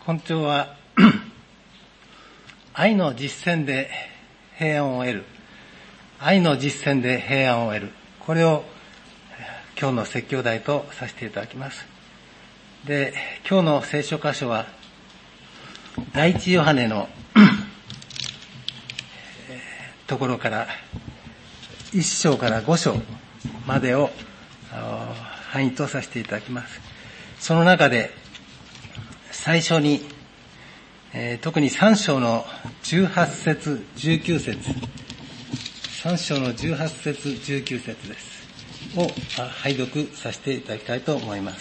今朝は愛の実践で平安を得る、愛の実践で平安を得る、これを今日の説教題とさせていただきます。で、今日の聖書箇所は第一ヨハネのところから1章から5章までを範囲とさせていただきます。その中で最初に、特に3章の18節19節3章の18節19節ですを拝読させていただきたいと思います。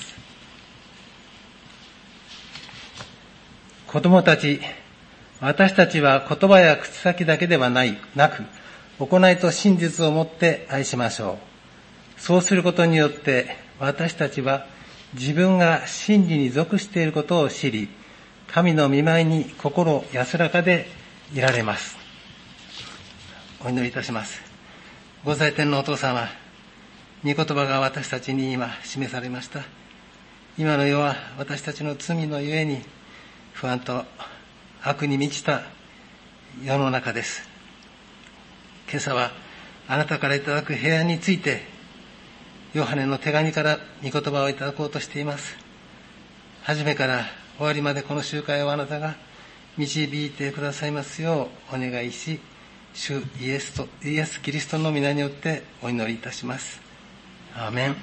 子供たち、私たちは言葉や口先だけではなく、行いと真実をもって愛しましょう。そうすることによって私たちは自分が真理に属していることを知り、神の御前に心安らかでいられます。お祈りいたします。ご在天のお父様、御言葉が私たちに今示されました。今の世は私たちの罪のゆえに不安と悪に満ちた世の中です。今朝はあなたからいただく平安について、ヨハネの手紙から御言葉をいただこうとしています。初めから終わりまでこの集会をあなたが導いてくださいますようお願いし、主イエスキリストの皆によってお祈りいたします。アーメン。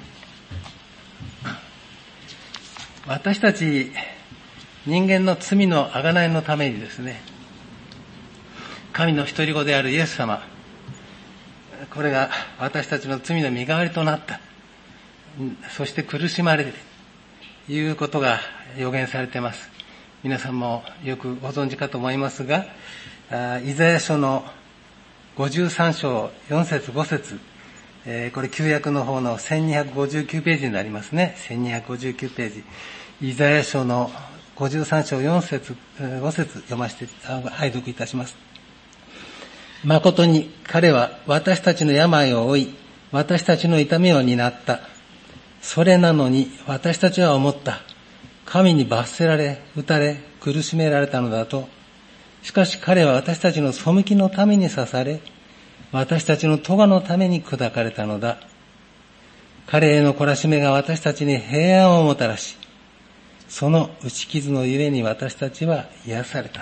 私たち人間の罪の贖いのためにですね、神の一人子であるイエス様、これが私たちの罪の身代わりとなった。そして苦しまれるということが予言されています。皆さんもよくご存知かと思いますが、イザヤ書の53章4節5節、これ旧約の方の1259ページになりますね。1259ページ。イザヤ書の53章4節5節読ませて拝読いたします。誠に彼は私たちの病を負い、私たちの痛みを担った。それなのに私たちは思った。神に罰せられ、打たれ、苦しめられたのだと。しかし彼は私たちの背きのために刺され、私たちの咎のために砕かれたのだ。彼への懲らしめが私たちに平安をもたらし、その打ち傷のゆえに私たちは癒された。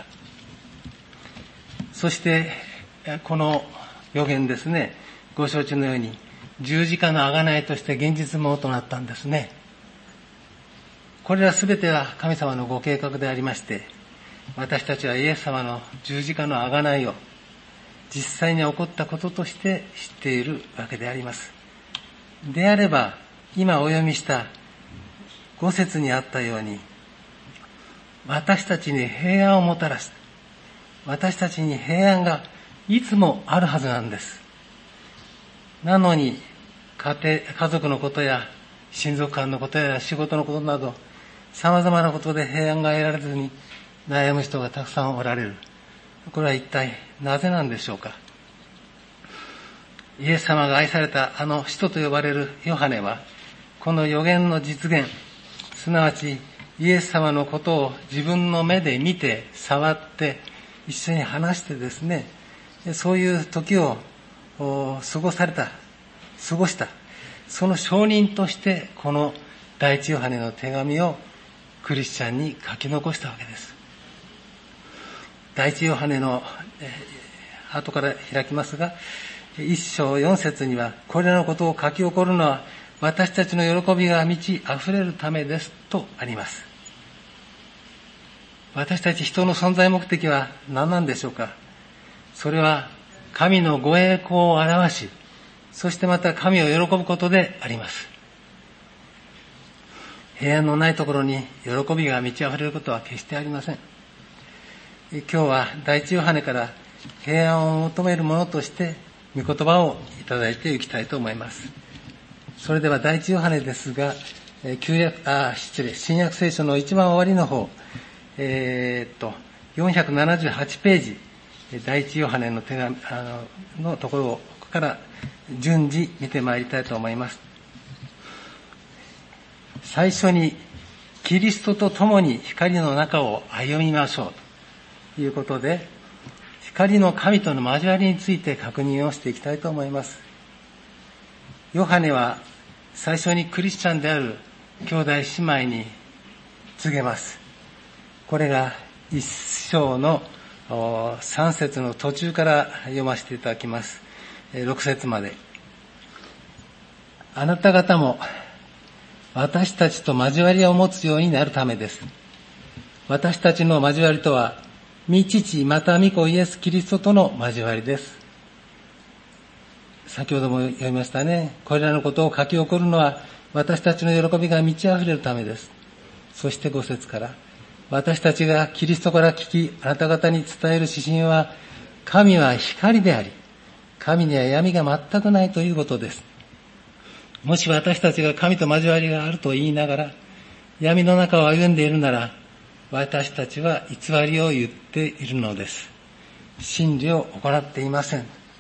そしてこの予言ですね、ご承知のように十字架の贖いとして現実ものとなったんですね。これらすべては神様のご計画でありまして、私たちはイエス様の十字架の贖いを実際に起こったこととして知っているわけであります。であれば、今お読みした5節にあったように、私たちに平安をもたらす。私たちに平安がいつもあるはずなんです。なのに、家族のことや親族間のことや仕事のことなど、様々なことで平安が得られずに悩む人がたくさんおられる。これは一体なぜなんでしょうか。イエス様が愛されたあの使徒と呼ばれるヨハネは、この予言の実現、すなわちイエス様のことを自分の目で見て、触って、一緒に話してですね、そういう時を過ごした、その証人としてこの第一ヨハネの手紙をクリスチャンに書き残したわけです。第一ヨハネの後から開きますが、1章4節には、これらのことを書き起こるのは私たちの喜びが満ち溢れるためですとあります。私たち人の存在目的は何なんでしょうか。それは神のご栄光を表し、そしてまた神を喜ぶことであります。平安のないところに喜びが満ち溢れることは決してありません。今日は第一ヨハネから平安を求めるものとして御言葉をいただいていきたいと思います。それでは第一ヨハネですが、新約聖書の一番終わりの方、478ページ、第一ヨハネの手紙のところをここから順次見てまいりたいと思います。最初にキリストと共に光の中を歩みましょうということで、光の神との交わりについて確認をしていきたいと思います。ヨハネは最初にクリスチャンである兄弟姉妹に告げます。これが一章の3節の途中から読ませていただきます。6節まで。あなた方も私たちと交わりを持つようになるためです。私たちの交わりとは、御父また御子イエス・キリストとの交わりです。先ほども読みましたね。これらのことを書き起こるのは、私たちの喜びが満ち溢れるためです。そして5節から、私たちがキリストから聞き、あなた方に伝える指針は、神は光であり、神には闇が全くないということです。もし私たちが神と交わりがあると言いながら、闇の中を歩んでいるなら、私たちは偽りを言っているのです。真理を行っていません。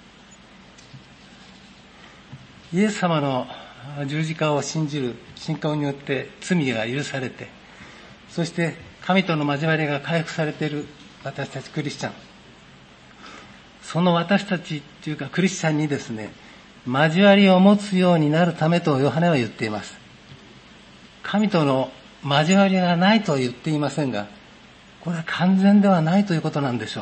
イエス様の十字架を信じる信仰によって罪が許されて、そして神との交わりが回復されている私たちクリスチャン。その私たちというかクリスチャンにですね、交わりを持つようになるためとヨハネは言っています。神との交わりがないとは言っていませんが、これは完全ではないということなんでしょう。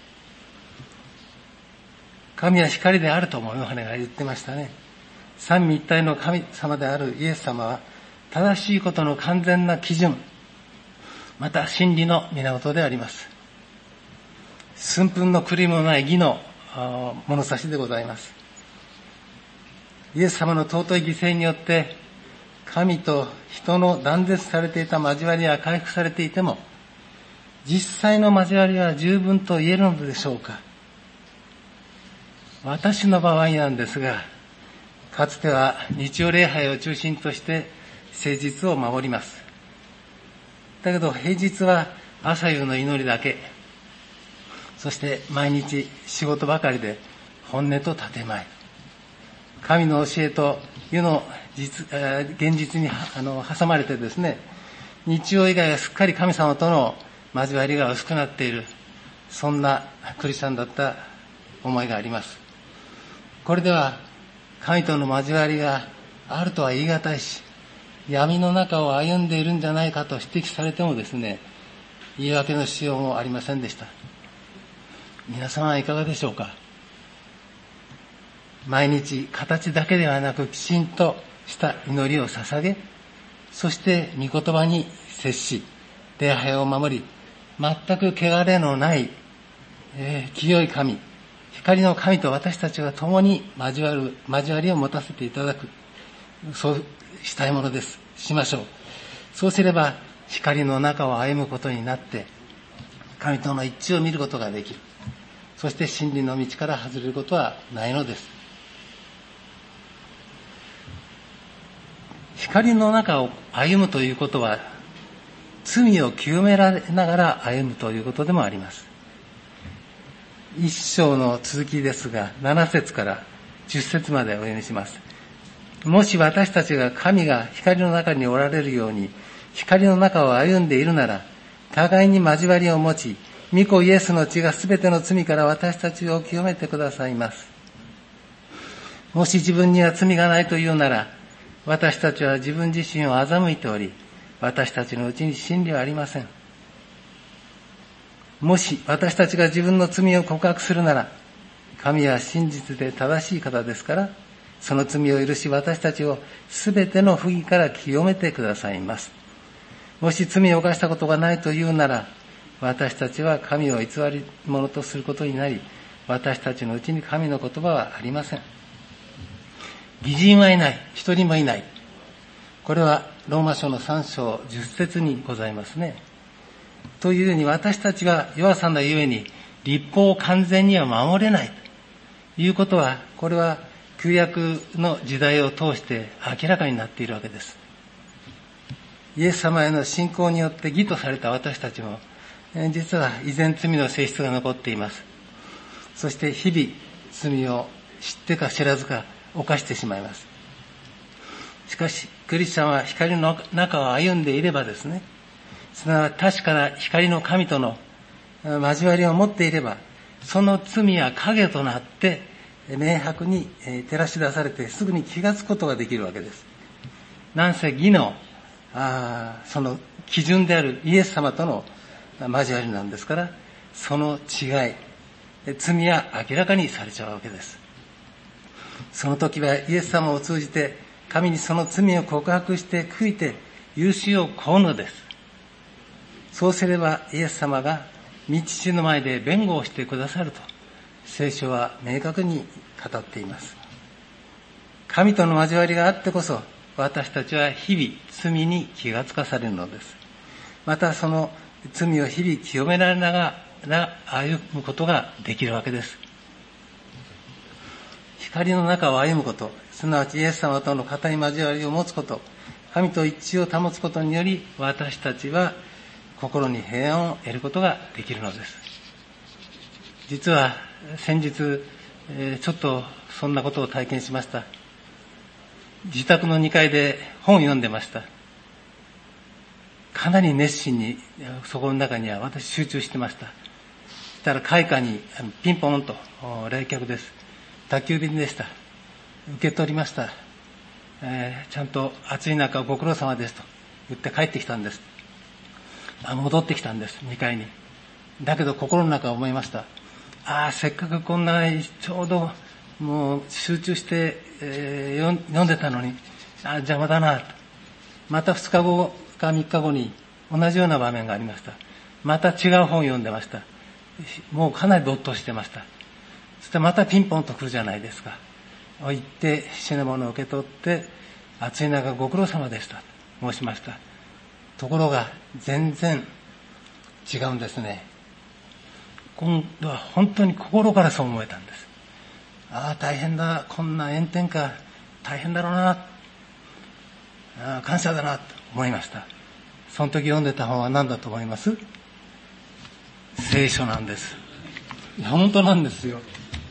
神は光であるともヨハネが言ってましたね。三位一体の神様であるイエス様は、正しいことの完全な基準、また真理の源であります。寸分の狂いもない義の物差しでございます。イエス様の尊い犠牲によって、神と人の断絶されていた交わりは回復されていても、実際の交わりは十分と言えるのでしょうか。私の場合なんですが、かつては日曜礼拝を中心として誠実を守ります。だけど平日は朝夕の祈りだけ、そして毎日仕事ばかりで本音と建前、神の教えと世の現実に挟まれてですね、日曜以外はすっかり神様との交わりが薄くなっている、そんなクリスチャンだった思いがあります。これでは神との交わりがあるとは言い難いし、闇の中を歩んでいるんじゃないかと指摘されてもですね、言い訳のしようもありませんでした。皆様はいかがでしょうか。毎日形だけではなくきちんとした祈りを捧げ、そして御言葉に接し、礼拝を守り、全く汚れのない、清い神、光の神と私たちが共に交わりを持たせていただく。そうしたいものです。しましょう。そうすれば光の中を歩むことになって、神との一致を見ることができる。そして真理の道から外れることはないのです。光の中を歩むということは、罪を清められながら歩むということでもあります。一章の続きですが、7節から10節までお読みします。もし私たちが神が光の中におられるように、光の中を歩んでいるなら、互いに交わりを持ち、御子イエスの血がすべての罪から私たちを清めてくださいます。もし自分には罪がないというなら、私たちは自分自身を欺いており、私たちのうちに真理はありません。もし私たちが自分の罪を告白するなら、神は真実で正しい方ですから、その罪を許し私たちをすべての不義から清めてくださいます。もし罪を犯したことがないというなら、私たちは神を偽り者とすることになり、私たちのうちに神の言葉はありません。義人はいない、一人もいない。これはローマ書の3章10節にございますね。というように私たちは弱さのゆえに律法を完全には守れないということは、これは旧約の時代を通して明らかになっているわけです。イエス様への信仰によって義とされた私たちも、実は依然罪の性質が残っています。そして日々罪を知ってか知らずか犯してしまいます。 しかし、クリスチャンは光の中を歩んでいればですね、すなわち確かな光の神との交わりを持っていれば、その罪は影となって明白に照らし出されてすぐに気がつくことができるわけです。なんせ義のその基準であるイエス様との交わりなんですから、その違い、罪は明らかにされちゃうわけです。その時はイエス様を通じて神にその罪を告白して悔いて許しを請うのです。そうすればイエス様が御父の前で弁護をしてくださると聖書は明確に語っています。神との交わりがあってこそ私たちは日々罪に気がつかされるのです。またその罪を日々清められながら歩むことができるわけです。光の中を歩むこと、すなわちイエス様との固い交わりを持つこと、神と一致を保つことにより私たちは心に平安を得ることができるのです。実は先日、ちょっとそんなことを体験しました。自宅の2階で本を読んでました。かなり熱心にそこの中には私集中してました。そしたら階下にピンポンと冷却です。宅急便でした。受け取りました。ちゃんと暑い中ご苦労様ですと言って帰ってきたんです。戻ってきたんです、2階に。だけど心の中思いました。せっかくこんなちょうどもう集中して、読んでたのに邪魔だなと。また2日後か3日後に同じような場面がありました。また違う本を読んでました。もうかなり没頭してました。そしてまたピンポンと来るじゃないですか。行って品物を受け取って暑い中ご苦労様でしたと申しました。ところが全然違うんですね。今度は本当に心からそう思えたんです。大変だ、こんな炎天下大変だろうな、感謝だなと思いました。その時読んでた本は何だと思います？聖書なんです。いや本当なんですよ。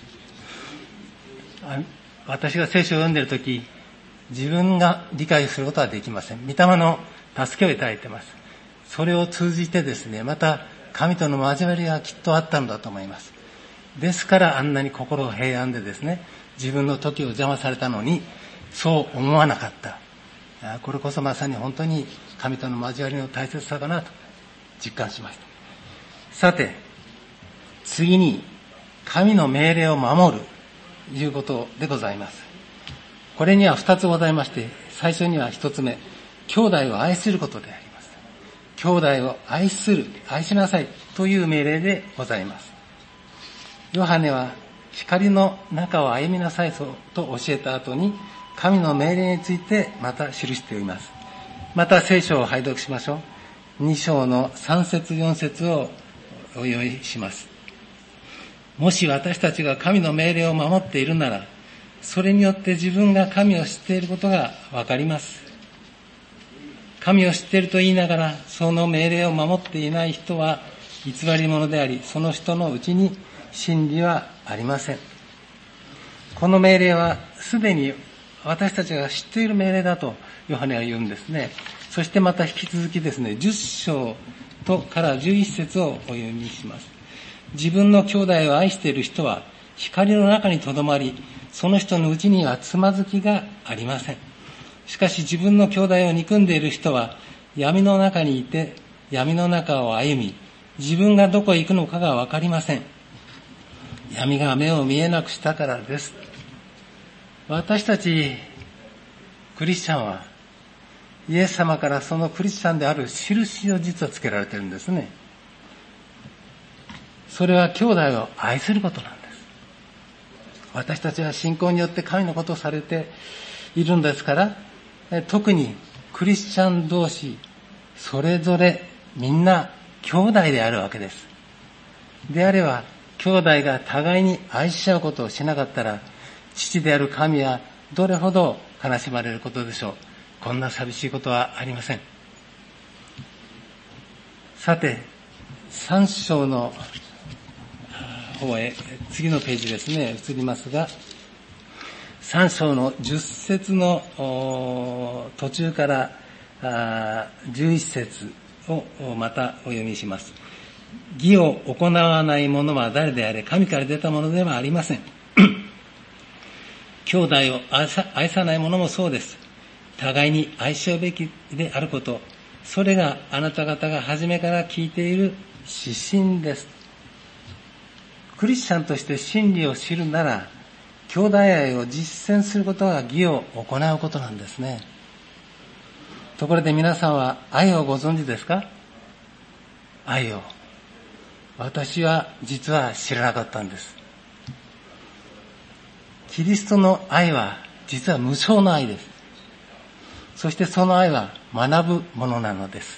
私が聖書を読んでいる時、自分が理解することはできません。御霊の助けをいただいています。それを通じてですね、また神との交わりがきっとあったのだと思います。ですからあんなに心平安でですね、自分の時を邪魔されたのにそう思わなかった。これこそまさに本当に神との交わりの大切さだなと実感しました。さて、次に神の命令を守るということでございます。これには2つございまして、最初には1つ目、兄弟を愛することであります。兄弟を愛する、愛しなさいという命令でございます。ヨハネは光の中を歩みなさいと教えた後に、神の命令についてまた記しております。また聖書を拝読しましょう。2章の3節4節をお読みします。もし私たちが神の命令を守っているなら、それによって自分が神を知っていることがわかります。神を知っていると言いながら、その命令を守っていない人は偽り者であり、その人のうちに真理はありません。この命令はすでに私たちが知っている命令だとヨハネは言うんですね。そしてまた引き続きですね、10章から11節をお読みします。自分の兄弟を愛している人は光の中にとどまり、その人のうちにはつまずきがありません。しかし自分の兄弟を憎んでいる人は闇の中にいて、闇の中を歩み、自分がどこへ行くのかがわかりません。闇が目を見えなくしたからです。私たちクリスチャンはイエス様からそのクリスチャンである印を実はつけられているんですね。それは兄弟を愛することなんです。私たちは信仰によって神のことをされているんですから、特にクリスチャン同士それぞれみんな兄弟であるわけです。であれば兄弟が互いに愛し合うことをしなかったら、父である神はどれほど悲しまれることでしょう。こんな寂しいことはありません。さて、3章の方へ次のページですね、移りますが、 3章の10節の途中から11節をまたお読みします。義を行わない者は誰であれ、神から出たものではありません。兄弟を愛さない者もそうです。互いに愛し合うべきであること、それがあなた方が初めから聞いている指針です。クリスチャンとして真理を知るなら、兄弟愛を実践することが義を行うことなんですね。ところで皆さんは愛をご存知ですか？愛を。私は実は知らなかったんです。キリストの愛は実は無償の愛です。そしてその愛は学ぶものなのです。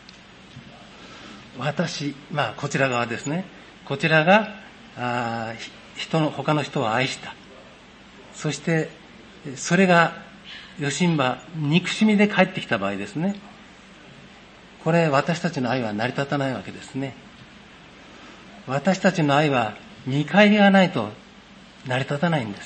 こちら側ですね。こちらが他の人を愛した。そしてそれがよしんば憎しみで帰ってきた場合ですね。これ私たちの愛は成り立たないわけですね。私たちの愛は見返りがないと成り立たないんです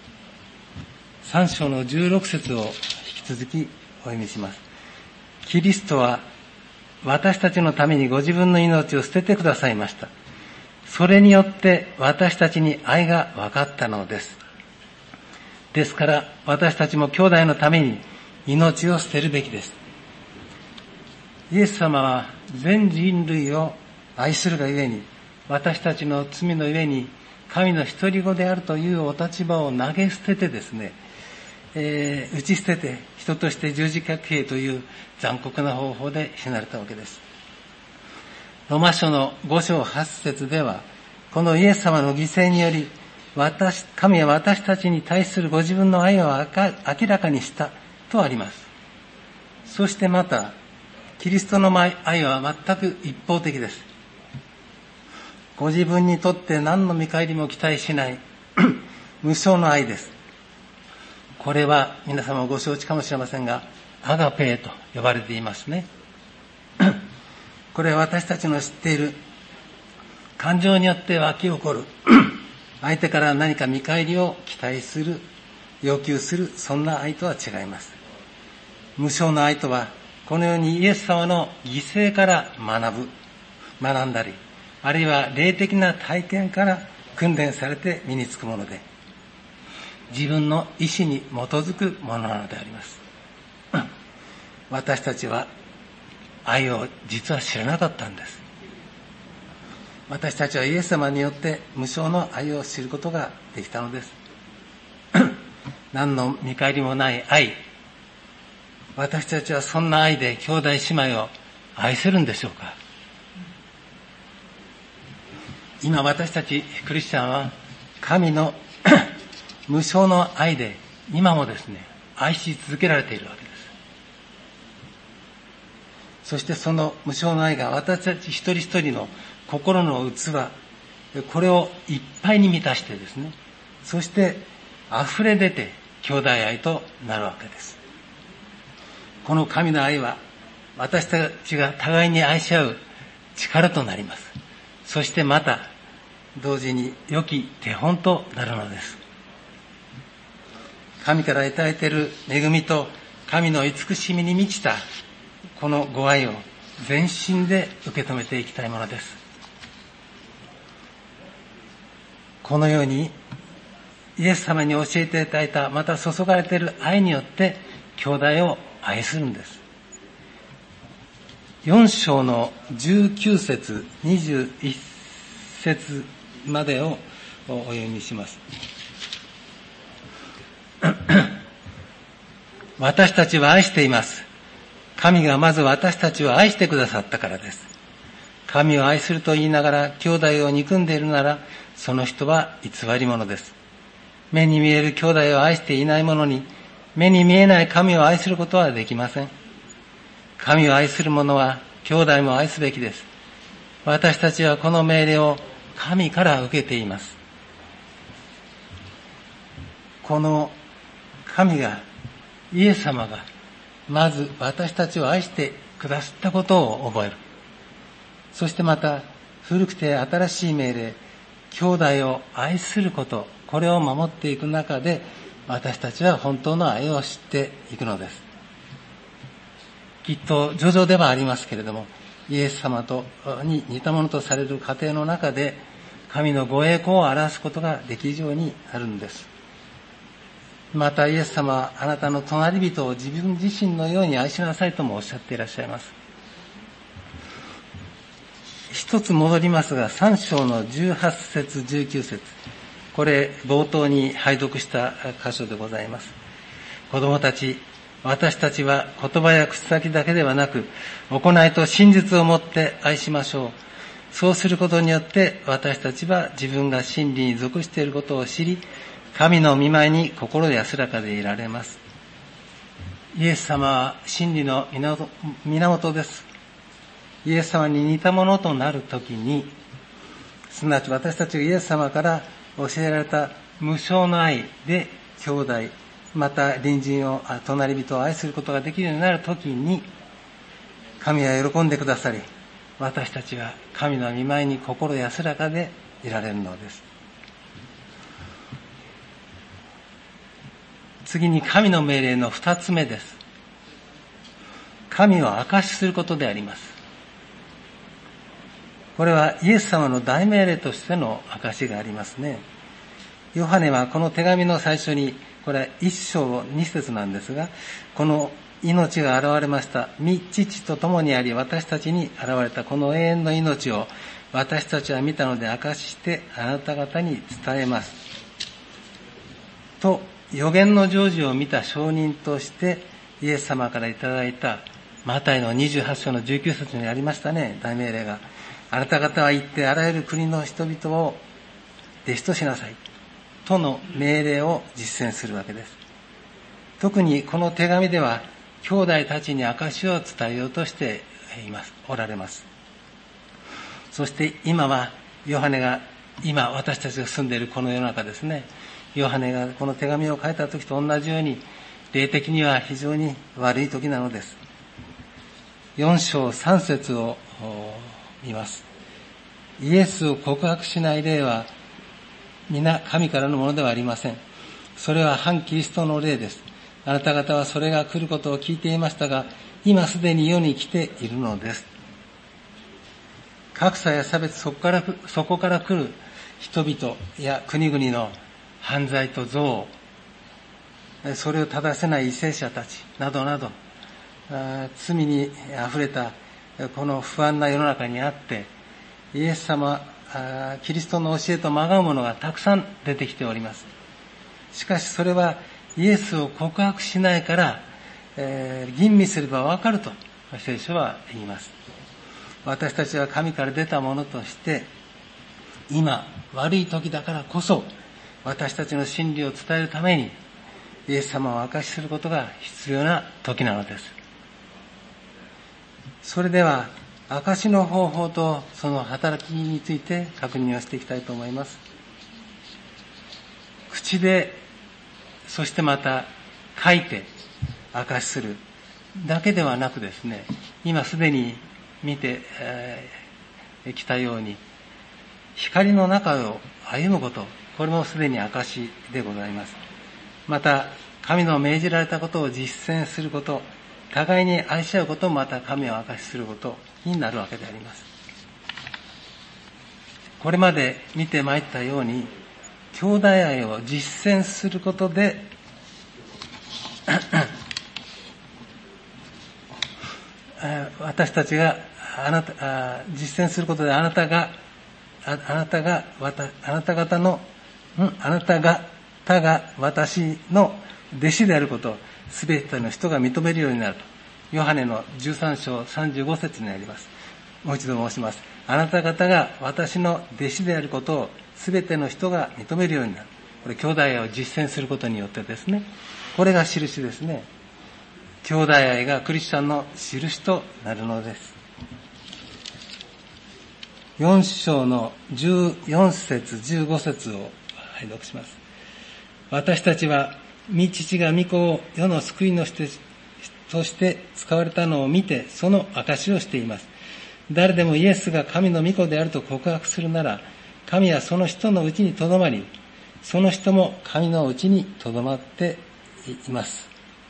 。3章の16節を引き続きお読みします。キリストは私たちのためにご自分の命を捨ててくださいました。それによって私たちに愛が分かったのです。ですから私たちも兄弟のために命を捨てるべきです。イエス様は全人類を愛するがゆえに、私たちの罪のゆえに神の一人子であるというお立場を投げ捨ててですね、打ち捨てて人として十字架刑という残酷な方法で死なれたわけです。ロマ書の5章8節では、このイエス様の犠牲により神は私たちに対するご自分の愛を明らかにしたとあります。そしてまたキリストの愛は全く一方的です。ご自分にとって何の見返りも期待しない無償の愛です。これは皆様ご承知かもしれませんが、アガペーと呼ばれていますね。これは私たちの知っている感情によって湧き起こる相手から何か見返りを期待する、要求する、そんな愛とは違います。無償の愛とは、このようにイエス様の犠牲から学んだり、あるいは霊的な体験から訓練されて身につくもので、自分の意志に基づくものなのであります。私たちは愛を実は知らなかったんです。私たちはイエス様によって無償の愛を知ることができたのです。何の見返りもない愛。私たちはそんな愛で兄弟姉妹を愛せるんでしょうか？今私たちクリスチャンは神の無償の愛で今もですね、愛し続けられているわけです。そしてその無償の愛が私たち一人一人の心の器、これをいっぱいに満たしてですね、そして溢れ出て兄弟愛となるわけです。この神の愛は私たちが互いに愛し合う力となります。そしてまた同時に良き手本となるのです。神からいただいている恵みと神の慈しみに満ちたこのご愛を全身で受け止めていきたいものです。このようにイエス様に教えていただいた、また注がれている愛によって兄弟を愛するんです。4章の19節21節までをお読みします。私たちは愛しています。神がまず私たちを愛してくださったからです。神を愛すると言いながら兄弟を憎んでいるなら、その人は偽り者です。目に見える兄弟を愛していない者に、目に見えない神を愛することはできません。神を愛する者は兄弟も愛すべきです。私たちはこの命令を神から受けています。この神が、イエス様がまず私たちを愛してくださったことを覚える。そしてまた古くて新しい命令、兄弟を愛すること、これを守っていく中で、 私たちは本当の愛を知っていくのです。きっと徐々ではありますけれども、イエス様に似たものとされる過程の中で、神のご栄光を表すことができるようになるんです。またイエス様はあなたの隣人を自分自身のように愛しなさいともおっしゃっていらっしゃいます。一つ戻りますが、3章の18節19節、これ冒頭に拝読した箇所でございます。子供たち、私たちは言葉や口先だけではなく、行いと真実をもって愛しましょう。そうすることによって私たちは自分が真理に属していることを知り、神の御前に心安らかでいられます。イエス様は真理の源です。イエス様に似たものとなるときに、すなわち私たちがイエス様から教えられた無償の愛で兄弟、また隣人を、隣人を愛することができるようになるときに、神は喜んでくださり、私たちは神の御前に心安らかでいられるのです。次に神の命令の2つ目です。神を証しすることであります。これはイエス様の大命令としての証しがありますね。ヨハネはこの手紙の最初に、これは1章2節なんですが、この命が現れました。御父と共にあり私たちに現れたこの永遠の命を私たちは見たので証ししてあなた方に伝えます。と預言の成就を見た証人としてイエス様からいただいたマタイの28章の19節にありましたね、大命令が。あなた方は行ってあらゆる国の人々を弟子としなさいとの命令を実践するわけです。特にこの手紙では兄弟たちに証を伝えようとしておられます。そして今はヨハネが今私たちが住んでいるこの世の中ですね、ヨハネがこの手紙を書いた時と同じように霊的には非常に悪い時なのです。4章3節を見ます。イエスを告白しない霊は皆神からのものではありません。それは反キリストの霊です。あなた方はそれが来ることを聞いていましたが、今すでに世に来ているのです。格差や差別、そこから来る人々や国々の犯罪と憎悪、それを正せない為政者たちなどなど、罪に溢れたこの不安な世の中にあって、イエス様、キリストの教えとまがうものがたくさん出てきております。しかしそれはイエスを告白しないから、吟味すればわかると聖書は言います。私たちは神から出たものとして、今悪い時だからこそ私たちの真理を伝えるためにイエス様を証しすることが必要な時なのです。それでは証しの方法とその働きについて確認をしていきたいと思います。口で、そしてまた書いて証しするだけではなくですね、今すでに見てきたように光の中を歩むこと、これもすでに証しでございます。また神の命じられたことを実践すること、互いに愛し合うこともまた神を証しすることになるわけであります。これまで見てまいったように、兄弟愛を実践することで私たちが実践することであなた方が私の弟子であることをすべての人が認めるようになると、ヨハネの13章35節にあります。もう一度申します。あなた方が私の弟子であることをすべての人が認めるようになる。これ兄弟愛を実践することによってですね、これが印ですね。兄弟愛がクリスチャンの印となるのです。4章の14節15節を拝読します。私たちは御父が御子を世の救い主として使われたのを見て、その証しをしています。誰でもイエスが神の御子であると告白するなら、神はその人のうちにとどまり、 その人も神のうちにとどまっています。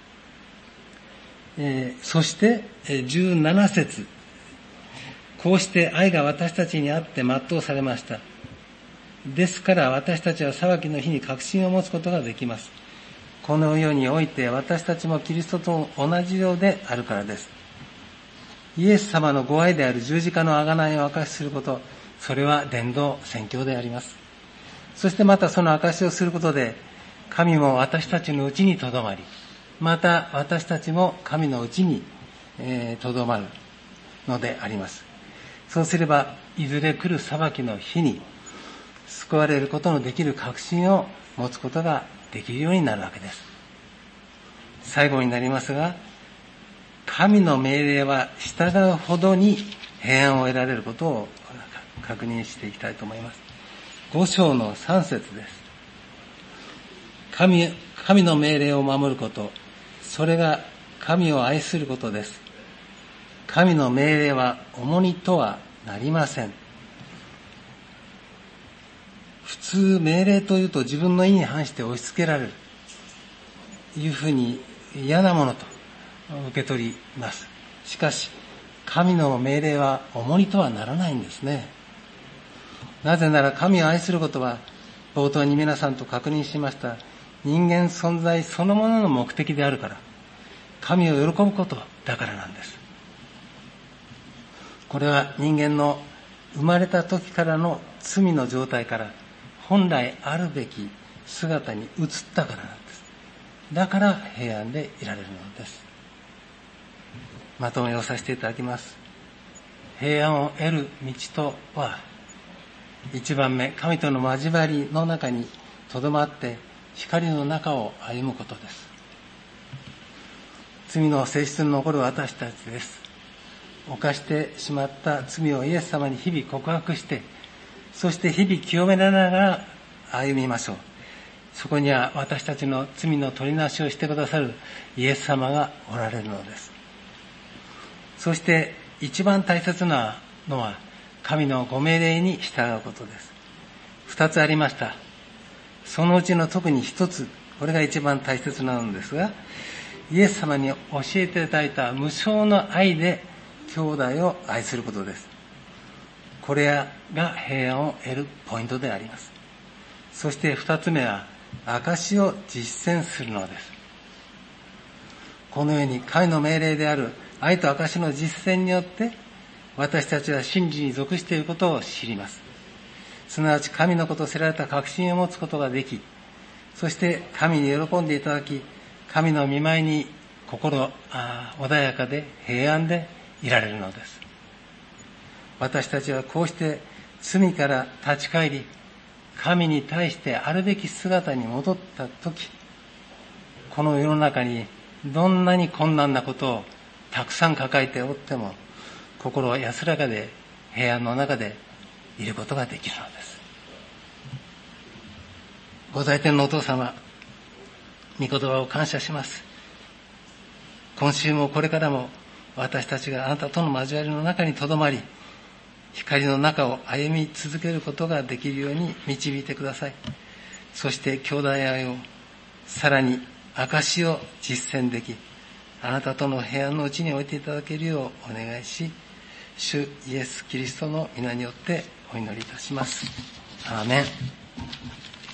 そして17節、こうして愛が私たちにあって全うされました。ですから私たちは裁きの日に確信を持つことができます。この世において私たちもキリストと同じようであるからです。イエス様のご愛である十字架の贖いを証しすること、それは伝道宣教であります。そしてまたその証しをすることで、神も私たちのうちにとどまり、また私たちも神のうちにとどまるのであります。そうすれば、いずれ来る裁きの日に救われることのできる確信を持つことができるようになるわけです。最後になりますが、神の命令は従うほどに平安を得られることを確認していきたいと思います。5章の3節です。神の命令を守ること、それが神を愛することです。神の命令は重荷とはなりません。普通命令というと自分の意に反して押し付けられるというふうに嫌なものと受け取ります。しかし神の命令は重荷とはならないんですね。なぜなら神を愛することは冒頭に皆さんと確認しました人間存在そのものの目的であるから、神を喜ぶことだからなんです。これは人間の生まれた時からの罪の状態から本来あるべき姿に移ったからなんです。だから平安でいられるのです。まとめをさせていただきます。平安を得る道とは、一番目、神との交わりの中にとどまって光の中を歩むことです。罪の性質に残る私たちです。犯してしまった罪をイエス様に日々告白して、そして日々清められながら歩みましょう。そこには私たちの罪の取りなしをしてくださるイエス様がおられるのです。そして一番大切なのは神のご命令に従うことです。2つありました。そのうちの特に1つ、これが一番大切なのですが、イエス様に教えていただいた無償の愛で兄弟を愛することです。これが平安を得るポイントであります。そして2つ目は証しを実践するのです。このように神の命令である愛と証しの実践によって私たちは真理に属していることを知ります。すなわち神のことを知られた確信を持つことができ、そして神に喜んでいただき、神の御前に心穏やかで平安でいられるのです。私たちはこうして罪から立ち返り、神に対してあるべき姿に戻ったとき、この世の中にどんなに困難なことをたくさん抱えておっても、心は安らかで平安の中でいることができるのです。ご在天のお父様、御言葉を感謝します。今週もこれからも私たちがあなたとの交わりの中にとどまり、光の中を歩み続けることができるように導いてください。そして兄弟愛を、さらに証を実践でき、あなたとの平安のうちに置いていただけるようお願いし、主イエス・キリストの皆によってお祈りいたします。アーメン。